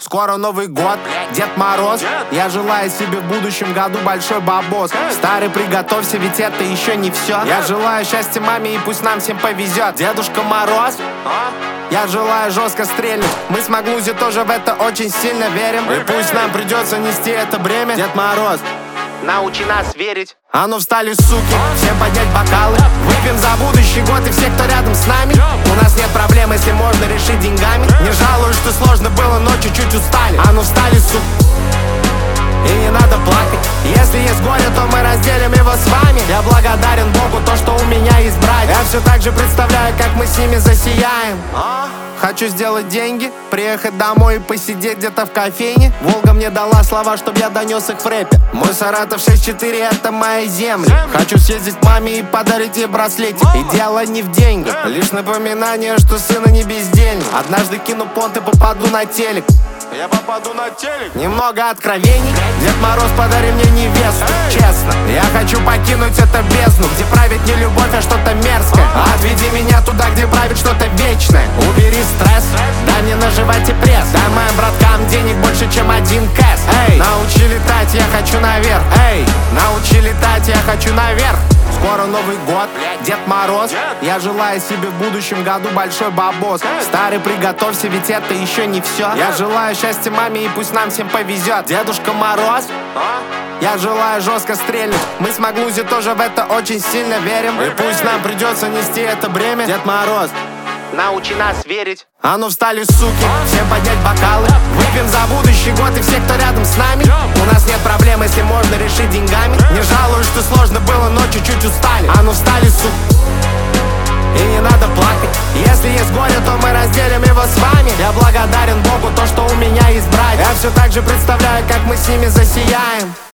Скоро Новый год, Дед Мороз. Я желаю себе в будущем году большой бабос. Старый, приготовься, ведь это еще не все. Я желаю счастья маме и пусть нам всем повезет. Дедушка Мороз, я желаю жестко стрельнуть. Мы с Маглузи тоже в это очень сильно верим. И пусть нам придется нести это бремя. Дед Мороз, научи нас верить. А ну встали, суки, всем поднять бокалы. Выпьем за будущий год и все, кто рядом с нами. У нас нет проблем, если можно решить деньгами. Не жалуюсь, что сложно было, но чуть-чуть устали. А ну встали, суки, и не надо плакать. Если есть горе, то мы разделим его с вами. Я благодарен Богу, то, что у меня есть братья. Я все так же представляю, как мы с ними засияем. Хочу сделать деньги, приехать домой и посидеть где-то в кофейне. Волга мне дала слова, чтоб я донес их в рэпе. Мой Саратов 6-4, это мои земли. Хочу съездить к маме и подарить ей браслетик. И дело не в деньгах, лишь напоминание, что сына не бездельник. Однажды кину понт и попаду на телек. Я попаду на телек. Немного откровений. Дед Мороз, подари мне невесту. Честно, я хочу покинуть это бездну, где правит не любовь, а что-то мерзкое. Отведи меня туда, где правит что-то вечное. Убери стресс, дай мне наживать и пресс. Дай моим браткам денег больше, чем один кэс. Эй, научи летать, я хочу наверх. Эй, научи летать, я хочу наверх. Скоро Новый год, Дед Мороз. Я желаю себе в будущем году большой бабос. Старый, приготовься, ведь это еще не все. Я желаю счастья маме и пусть нам всем повезет. Дедушка Мороз, я желаю жестко стрельнуть. Мы с Маглузи тоже в это очень сильно верим. И пусть нам придется нести это бремя. Дед Мороз, научи нас верить. А ну встали, суки, всем поднять бокалы. Выпьем за будущий год и все, кто рядом с нами. У нас нет проблем, если можно решить деньгами. Не жалуюсь, что сложно было, но чуть-чуть устали. А ну встали, суки, и не надо плакать. Если есть горе, то мы разделим его с вами. Я благодарен Богу, то, что у меня есть братья. Я все так же представляю, как мы с ними засияем.